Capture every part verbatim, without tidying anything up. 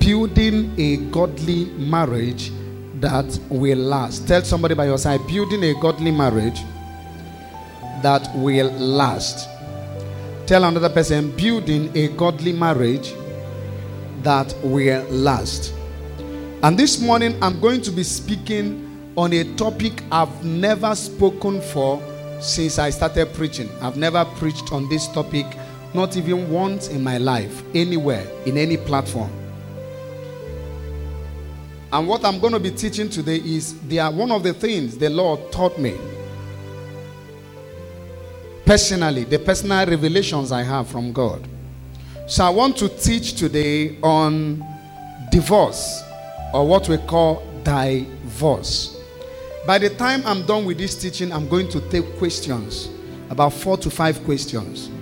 building a godly marriage that will last. Tell somebody by your side, building a godly marriage that will last. Tell another person, building a godly marriage that will last. And this morning I'm going to be speaking on a topic I've never spoken for since I started preaching. I've never preached on this topic, not even once in my life, anywhere, in any platform. And what I'm going to be teaching today is they are one of the things the Lord taught me personally, the personal revelations I have from God. So I want to teach today on divorce, or what we call divorce. By the time I'm done with this teaching, I'm going to take questions, about four to five questions.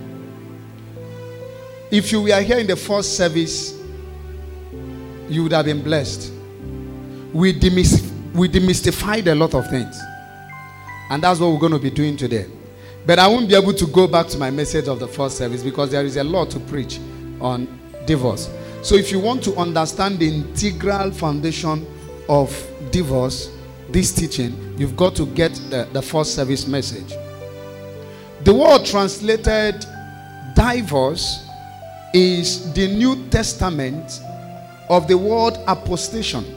If you were here in the first service, you would have been blessed. We, demys- we demystified a lot of things. And that's what we're going to be doing today. But I won't be able to go back to my message of the first service because there is a lot to preach on divorce. So if you want to understand the integral foundation of divorce, this teaching, you've got to get the, the first service message. The word translated divorce is the New Testament of the word apostation.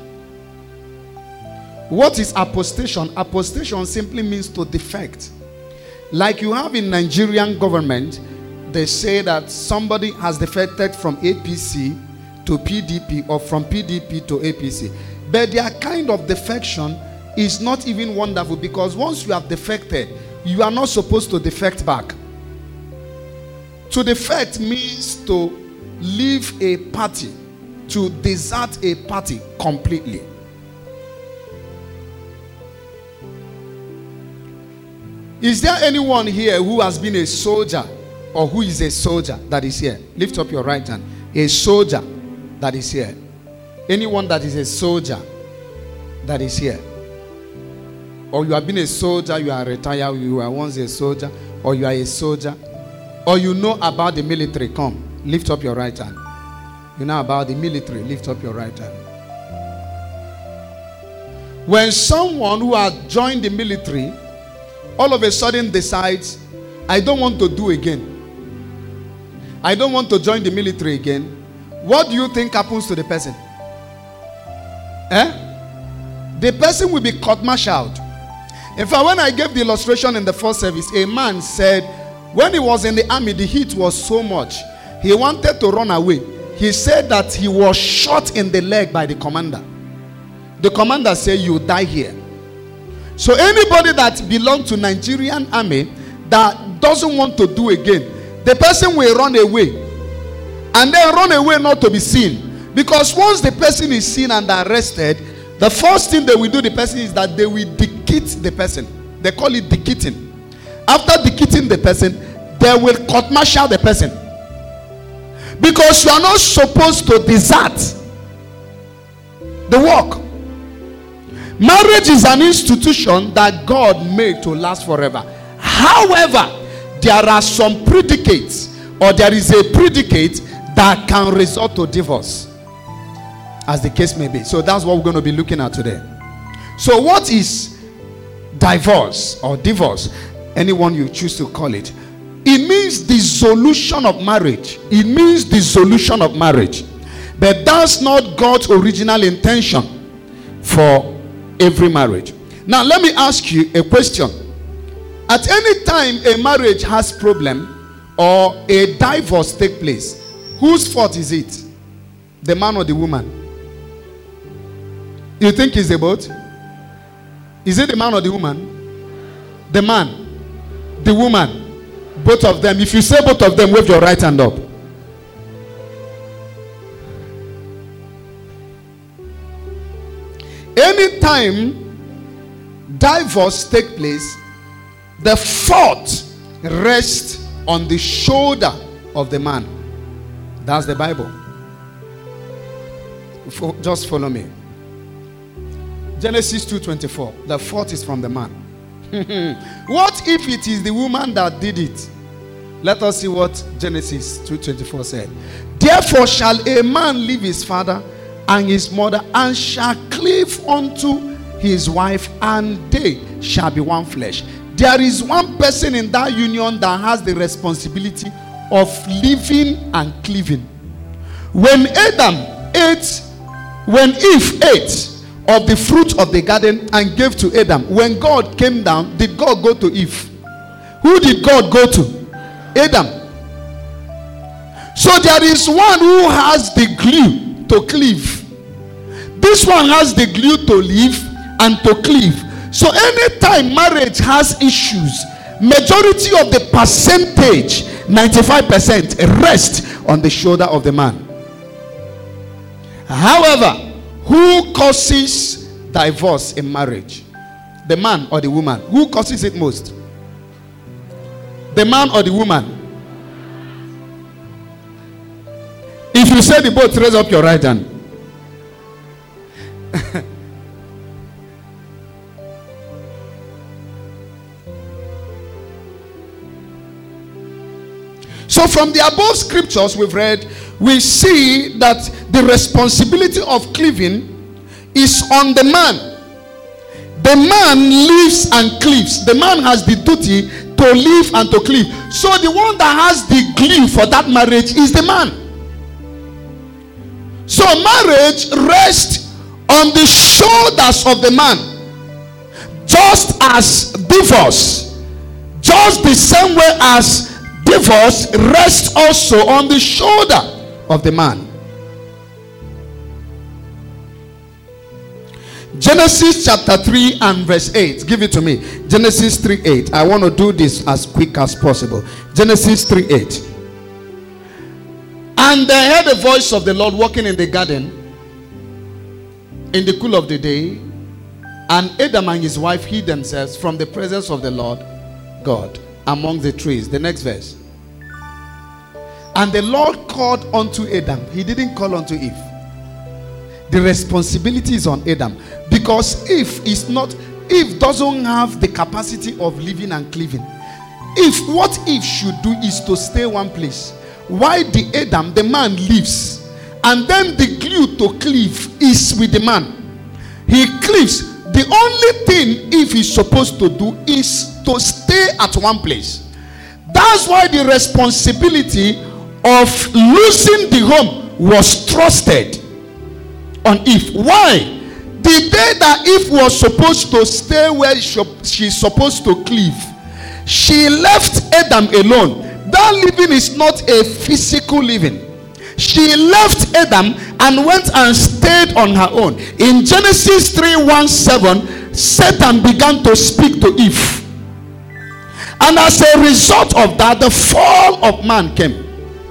What is apostation? Apostation simply means to defect. Like you have in Nigerian government, they say that somebody has defected from A P C to P D P or from P D P to A P C. But their kind of defection is not even wonderful, because once you have defected, you are not supposed to defect back. To defect means to leave a party, to desert a party completely. Is there anyone here who has been a soldier or who is a soldier that is here? Lift up your right hand. A soldier that is here. Anyone that is a soldier that is here. Or you have been a soldier, you are retired, you were once a soldier, or you are a soldier, or you know about the military. Come, lift up your right hand. You know about the military. Lift up your right hand. When someone who has joined the military all of a sudden decides, I don't want to do again, I don't want to join the military again, what do you think happens to the person? Eh? The person will be court-martialed. In fact, when I gave the illustration in the first service, a man said when he was in the army, the heat was so much, he wanted to run away. He said that he was shot in the leg by the commander. The commander said, you die here. So anybody that belongs to Nigerian army that doesn't want to do again, the person will run away. And then run away not to be seen. Because once the person is seen and arrested, the first thing they will do the person is that they will deceit the person. They call it deceiting. After deceiting the person, they will court-martial the person. Because you are not supposed to desert the work. Marriage is an institution that God made to last forever. However, there are some predicates, or there is a predicate that can result to divorce, as the case may be. So that's what we're going to be looking at today. So what is divorce or divorce? Anyone you choose to call it. It means dissolution of marriage. It means dissolution of marriage. But that's not God's original intention for every marriage. Now let me ask you a question. At any time a marriage has problem or a divorce take place, whose fault is it? The man or the woman? You think it's the both? Is it the man or the woman? The man, the woman, both of them. If you say both of them, wave your right hand up. Anytime divorce take place, the fault rests on the shoulder of the man. That's the Bible. Just follow me. Genesis two twenty-four. The fault is from the man. What if it is the woman that did it? Let us see what Genesis two twenty-four said. Therefore shall a man leave his father and his mother, and shall cleave unto his wife, and they shall be one flesh. There is one person in that union that has the responsibility of living and cleaving. When Adam ate, when Eve ate of the fruit of the garden and gave to Adam, when God came down, did God go to Eve? Who did God go to? Adam. So there is one who has the glue to cleave. This one has the glue to live and to cleave. So anytime marriage has issues, majority of the percentage, ninety-five percent, rest on the shoulder of the man. However, who causes divorce in marriage? The man or the woman? Who causes it most? The man or the woman? If you say the both, raise up your right hand. So from the above scriptures we've read, we see that the responsibility of cleaving is on the man. The man lives and cleaves. The man has the duty to live and to cleave. So the one that has the glue for that marriage is the man. So marriage rests on the shoulders of the man. Just as divorce, just the same way as divorce rests also on the shoulder of the man. Genesis chapter three and verse eight. Give it to me. Genesis three eight. I want to do this as quick as possible. Genesis three eight. And they heard the voice of the Lord walking in the garden in the cool of the day, and Adam and his wife hid themselves from the presence of the Lord God among the trees. The next verse. And the Lord called unto Adam. He didn't call unto Eve. The responsibility is on Adam, because Eve is not, Eve doesn't have the capacity of living and cleaving. If what Eve should do is to stay one place, why the Adam, the man, lives, and then the glue to cleave is with the man. He cleaves. The only thing Eve is supposed to do is to stay at one place. That's why the responsibility of losing the home was trusted on Eve. Why? The day that Eve was supposed to stay where she's supposed to cleave, she left Adam alone. That living is not a physical living. She left Adam and went and stayed on her own. In Genesis three one seven, Satan began to speak to Eve. And as a result of that, the fall of man came.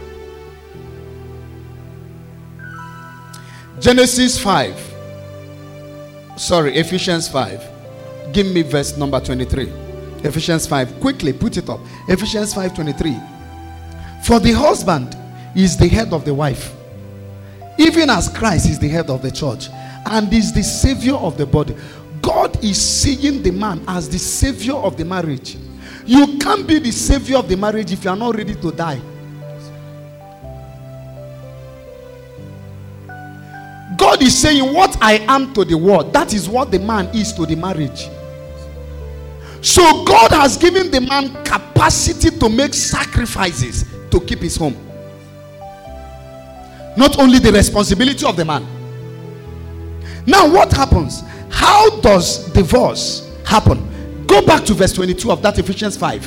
Genesis five. Sorry, Ephesians five. Give me verse number twenty-three. Ephesians five. Quickly put it up. Ephesians five twenty-three. For the husband is the head of the wife, even as Christ is the head of the church and is the savior of the body. God is seeing the man as the savior of the marriage. You can't be the savior of the marriage if you are not ready to die. God is saying, what I am to the world, that is what the man is to the marriage. So God has given the man capacity to make sacrifices to keep his home. Not only the responsibility of the man. Now what happens? How does divorce happen? Go back to verse twenty-two of that Ephesians five.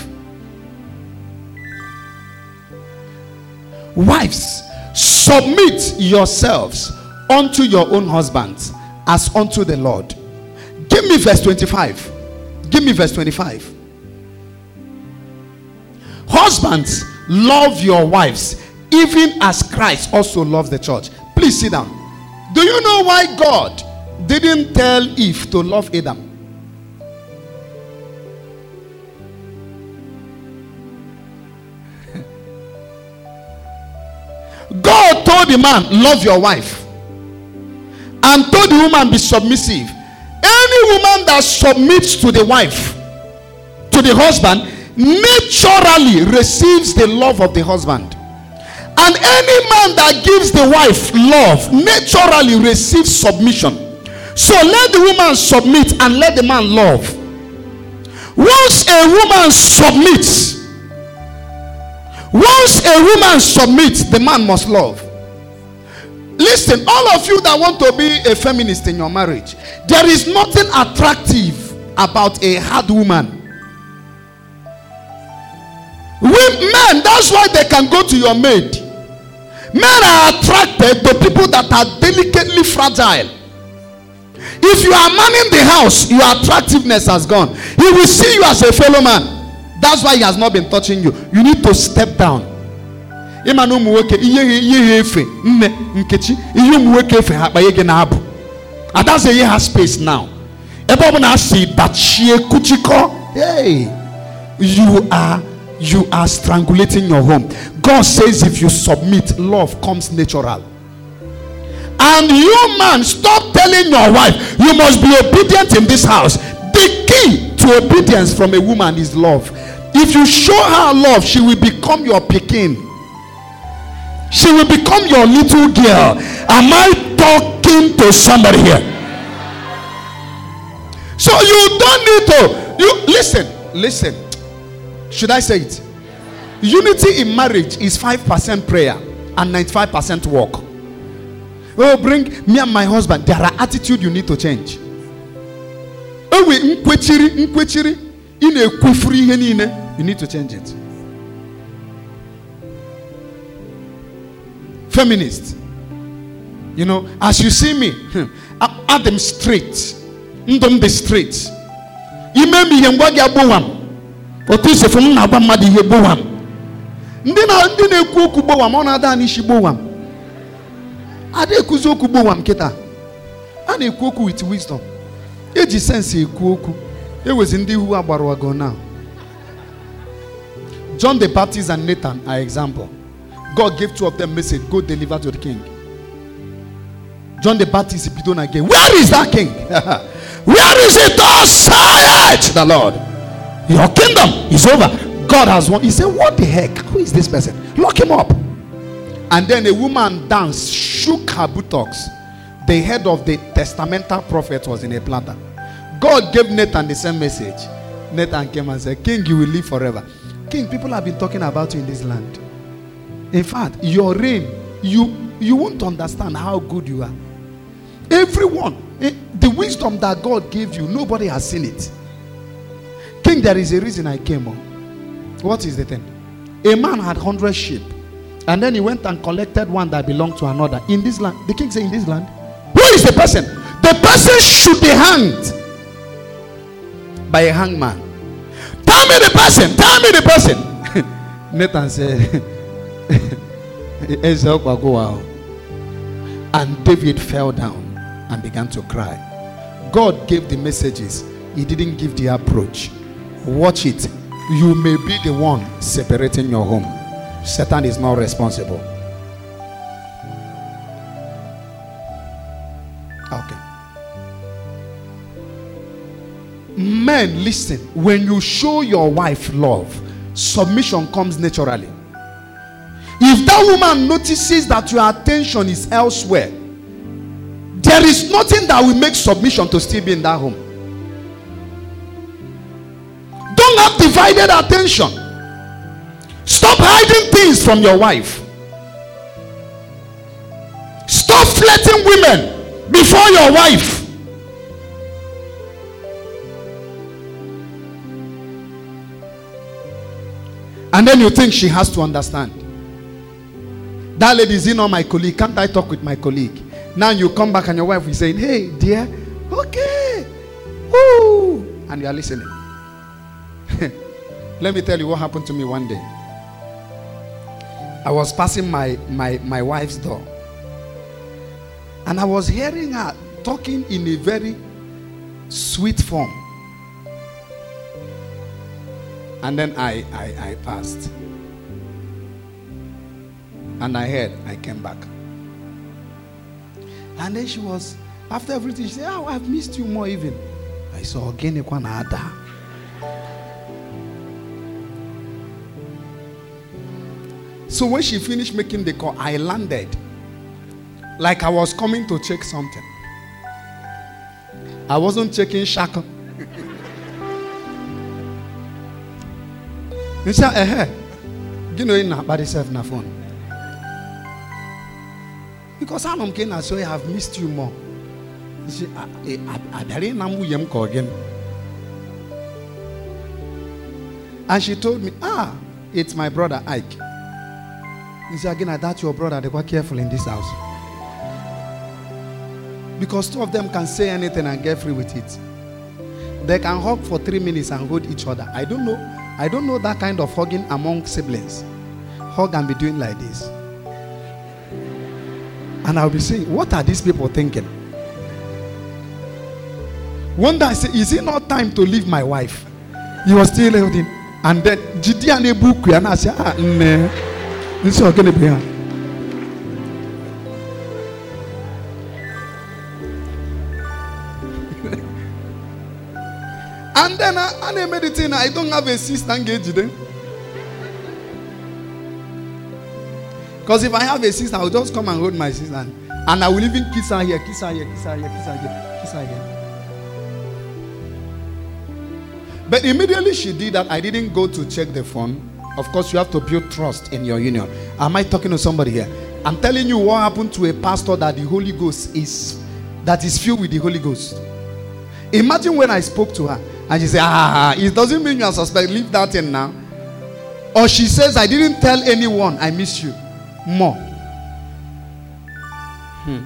Wives, submit yourselves unto your own husbands as unto the Lord. Give me verse twenty-five. Give me verse twenty-five. Husbands, love your wives, even as Christ also loves the church. Please sit down. Do you know why God didn't tell Eve to love Adam? God told the man, love your wife, and told the woman, be submissive. Any woman that submits to the wife, to the husband, naturally receives the love of the husband. And any man that gives the wife love naturally receives submission. So let the woman submit and let the man love. Once a woman submits, once a woman submits, the man must love. Listen, all of you that want to be a feminist in your marriage, there is nothing attractive about a hard woman. With men, that's why they can go to your maid. Men are attracted to people that are delicately fragile. If you are manning the house, your attractiveness has gone. He will see you as a fellow man. That's why he has not been touching you. You need to step down. And that's why he has space now. Hey, you are you are strangulating your home. God says if you submit, love comes natural. And you, man, stop telling your wife you must be obedient in this house. The key to obedience from a woman is love. If you show her love, she will become your pikin. She will become your little girl. Am I talking to somebody here? So you don't need to. You listen, listen. Should I say it? Unity in marriage is five percent prayer and ninety-five percent work. Oh, bring me and my husband. There are attitude you need to change. Oh, we nkwechiri nkwechiri in a kwefri henine. You need to change it. Feminist. You know, as you see me, add them straight. Ndom be straight. Ime mi yengwa ya bowam. Otise from na ba madi ye bowam. Ndina ndina ekwu okwu bowam ona da ni shi bowam. Ade ekuzo okwu bowam kita. Ana ekwu okwu with wisdom. Eji sense ekwu okwu. Ewezi ndi hu agbaru ago now. John the Baptist and Nathan are example. God gave two of them message, go deliver to the king. John the Baptist bidon again. Where is that king? Where is it? Thus saith the Lord. Your kingdom is over. God has won. He said, what the heck? Who is this person? Lock him up. And then a woman danced, shook her buttocks. The head of the testamental prophet was in a platter. God gave Nathan the same message. Nathan came and said, King, you will live forever. King, people have been talking about you in this land. In fact, your reign, you you won't understand how good you are. Everyone, the wisdom that God gave you, nobody has seen it. King, there is a reason I came on. What is the thing? A man had hundred sheep, and then he went and collected one that belonged to another in this land. The king said, in this land, who is the person? The person should be hanged by a hangman. Tell me the person. Tell me the person. Nathan said, and David fell down and began to cry. God gave the messages. He didn't give the approach. Watch it. You may be the one separating your home. Satan is not responsible. Okay. Men, listen. When you show your wife love, submission comes naturally. If that woman notices that your attention is elsewhere, there is nothing that will make submission to still be in that home. Don't have divided attention. Stop hiding things from your wife. Stop flirting women before your wife. And then you think she has to understand. That lady is not my colleague. Can't I talk with my colleague? Now you come back and your wife is saying, hey, dear, okay. Woo. And you are listening. Let me tell you what happened to me one day. I was passing my, my, my wife's door. And I was hearing her talking in a very sweet form. And then I, I, I passed. And I heard, I came back. And then she was, after everything, she said, oh, I've missed you more even. I saw again a So when she finished making the call, I landed like I was coming to check something. I wasn't checking shackle. You say, eh, you know, in body self na phone. Because I'm going so I have missed you more. You see, I didn't know you call again. And she told me, ah, it's my brother Ike. You see, again, that's your brother. They were careful in this house. Because two of them can say anything and get free with it. They can hug for three minutes and hold each other. I don't know. I don't know that kind of hugging among siblings. Hug and be doing like this. And I'll be saying, what are these people thinking? One day I say, is it not time to leave my wife? He was still holding. And then, Jidi and Ebuku, and I said, ah, no. This is going to be here. And then I, I meditating. I don't have a sister engaged then. Because if I have a sister, I'll just come and hold my sister. And, and I will even kiss her here, kiss her here, kiss her here, kiss her here, kiss her here. But immediately she did that, I didn't go to check the phone. Of course, you have to build trust in your union. Am I talking to somebody here? I'm telling you what happened to a pastor that the Holy Ghost is, that is filled with the Holy Ghost. Imagine when I spoke to her and she said, ah, it doesn't mean you are suspect. Leave that in now. Or she says, I didn't tell anyone I miss you. More. Hmm.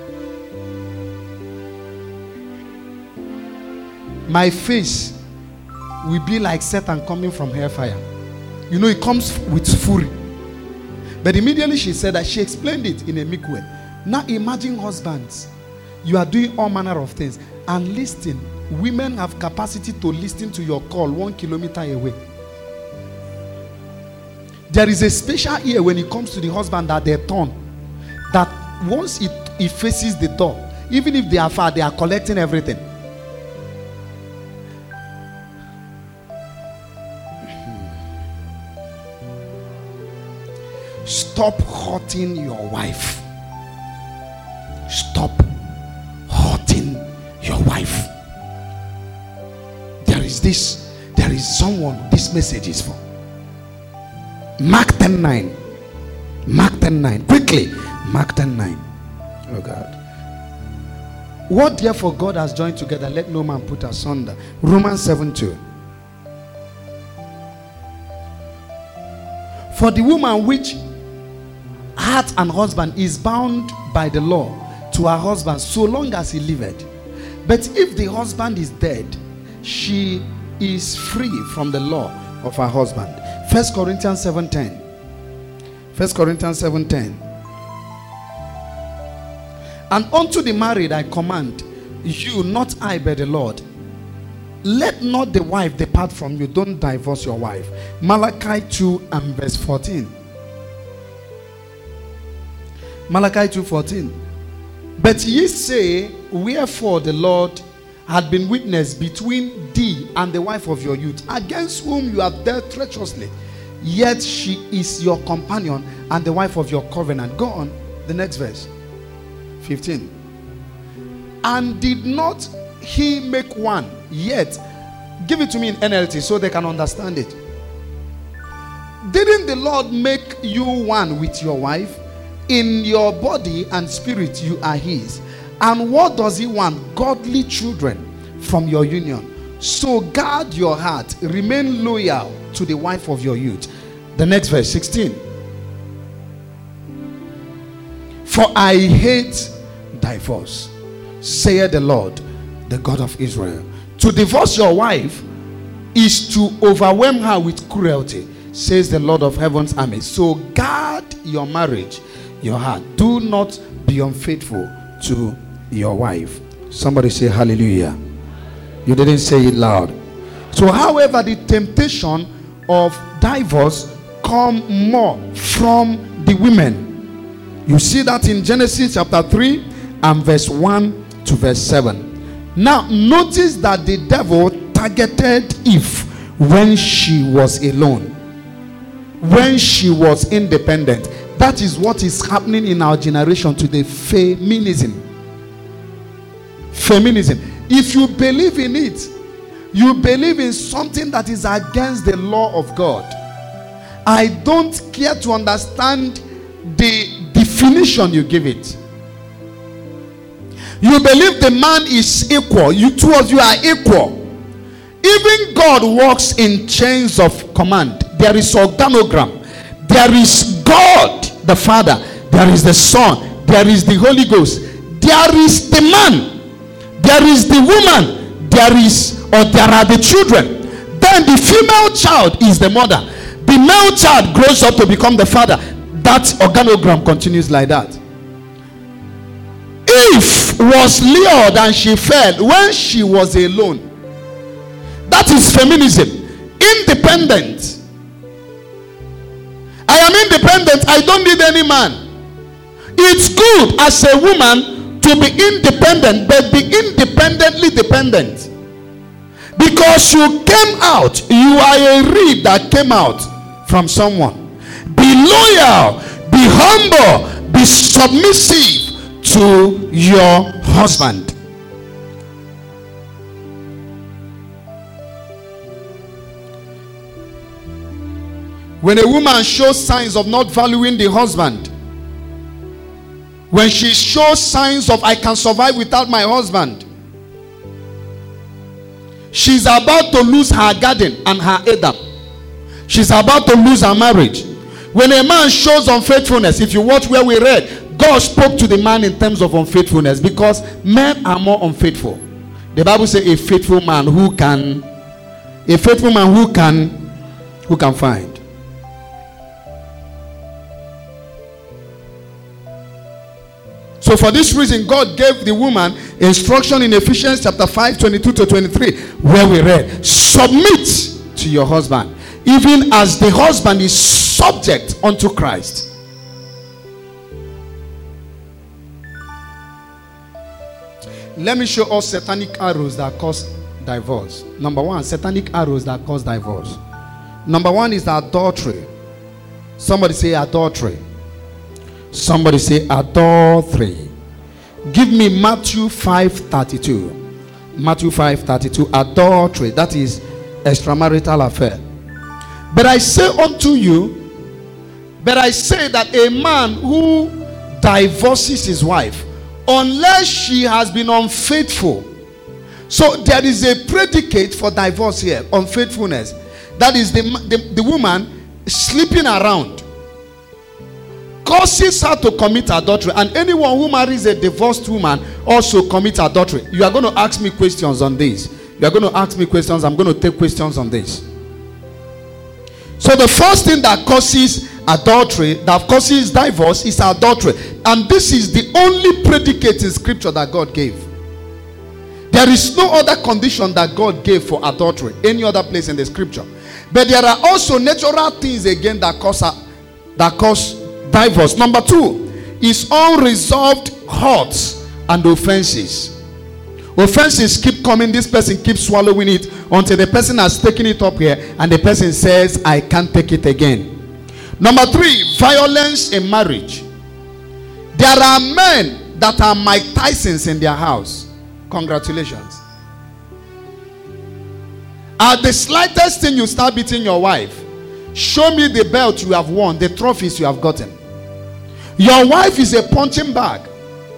My face will be like Satan coming from hellfire. You know, it comes with fury. But immediately she said that, she explained it in a meek way. Now imagine husbands. You are doing all manner of things. And listen, women have capacity to listen to your call one kilometer away. There is a special ear when it comes to the husband that they turn. That once it, it faces the door, even if they are far, they are collecting everything. Stop hurting your wife. Stop hurting your wife. There is this, there is someone this message is for. Mark ten nine. Mark ten nine. Quickly. Mark ten nine. Oh God. What therefore God has joined together, let no man put asunder. Romans seven two. For the woman which hath an husband is bound by the law to her husband so long as he liveth. But if the husband is dead, she is free from the law of her husband. First Corinthians seven ten. First Corinthians seven ten. And unto the married I command you, not I but the Lord, let not the wife depart from you. Don't divorce your wife. Malachi two and verse fourteen. Malachi two fourteen. But ye say, wherefore the Lord had been witness between thee and the wife of your youth, against whom you have dealt treacherously, yet she is your companion and the wife of your covenant. Go on, the next verse. fifteen. And did not he make one? Yet, give it to me in N L T so they can understand it. Didn't the Lord make you one with your wife? In your body and spirit you are his. And what does he want? Godly children from your union. So guard your heart, remain loyal to the wife of your youth. The next verse, sixteen. For I hate divorce, saith the Lord, the God of Israel. To divorce your wife is to overwhelm her with cruelty, says the Lord of heaven's armies. So guard your marriage, your heart. Do not be unfaithful to your wife. Somebody say hallelujah. You didn't say it loud. So however, the temptation of divorce come more from the women. You see that in Genesis chapter three and verse one to verse seven. Now notice that the devil targeted Eve when she was alone. when she was independent. That is what is happening in our generation today. Feminism. Feminism. If you believe in it, you believe in something that is against the law of God. I don't care to understand the definition you give it. You believe the man is equal. You two of you are equal. Even God works in chains of command. There is organogram. There is God the Father. There is the Son. There is the Holy Ghost. There is the man. There is the woman. There is, or there are the children. Then the female child is the mother. The male child grows up to become the father. That organogram continues like that. Eve was lured and she fell when she was alone. That is feminism. Independent. I am independent. I don't need any man. It's good as a woman to be independent, but be independently dependent. Because you came out, you are a rib that came out from someone. Be loyal, be humble, be submissive to your husband. When a woman shows signs of not valuing the husband, when she shows signs of I can survive without my husband, she's about to lose her garden and her Adam. She's about to lose her marriage. When a man shows unfaithfulness, if you watch where we read, God spoke to the man in terms of unfaithfulness, because men are more unfaithful. The Bible says a faithful man who can, a faithful man who can, who can find. So for this reason, God gave the woman instruction in Ephesians chapter five, twenty-two to twenty-three, where we read, submit to your husband, even as the husband is subject unto Christ. Let me show us satanic arrows that cause divorce. Number one, satanic arrows that cause divorce. Number one is adultery. Somebody say adultery. Somebody say adultery. Give me Matthew five thirty-two. Matthew five thirty-two. Adultery, that is extramarital affair. But I say unto you, but I say that a man who divorces his wife, unless she has been unfaithful. So there is a predicate for divorce here, unfaithfulness. That is the, the, the woman sleeping around causes her to commit adultery. And anyone who marries a divorced woman also commits adultery. You are going to ask me questions on this. You are going to ask me questions. I'm going to take questions on this. So the first thing that causes adultery, that causes divorce, is adultery. And this is the only predicate in scripture that God gave. There is no other condition that God gave for adultery any other place in the scripture. But there are also natural things again that cause that cause divorce. Number two is unresolved hurts and offenses. Offenses keep coming. This person keeps swallowing it until the person has taken it up here and the person says, I can't take it again. Number three, violence in marriage. There are men that are Mike Tysons in their house. Congratulations. At the slightest thing you start beating your wife, show me the belt you have won, the trophies you have gotten. Your wife is a punching bag.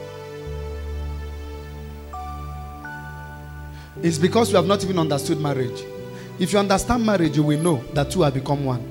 It's because you have not even understood marriage. If you understand marriage, you will know that two have become one.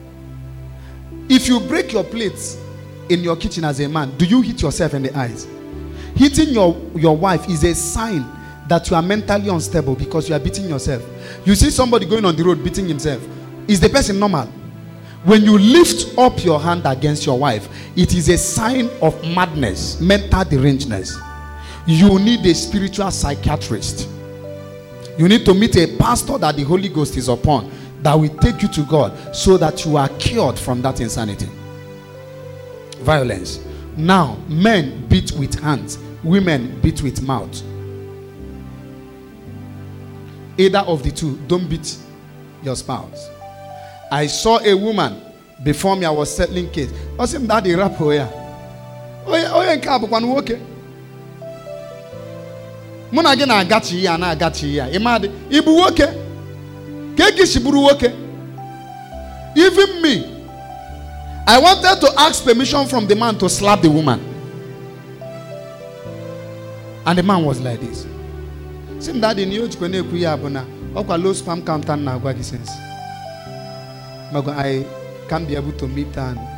If you break your plates in your kitchen as a man, do you hit yourself in the eyes? Hitting your, your wife is a sign that you are mentally unstable because you are beating yourself. You see somebody going on the road beating himself. Is the person normal? When you lift up your hand against your wife, it is a sign of madness, mental derangedness. You need a spiritual psychiatrist. You need to meet a pastor that the Holy Ghost is upon, that will take you to God so that you are cured from that insanity. Violence. Now, men beat with hands, women beat with mouth. Either of the two, don't beat your spouse. I saw a woman Before me, I was settling case. I said, Daddy, rap here. Oh, yeah, oh, yeah, cab, one walk. Muna again, I got you, and I got you. Imadi, Ibu woke. Keki Shiburu woke. Even me, I wanted to ask permission from the man to slap the woman. And the man was like this. Sim Daddy, you kwenye kuya abuna. Okwa low spam count na agwa sense. I can't be able to meet and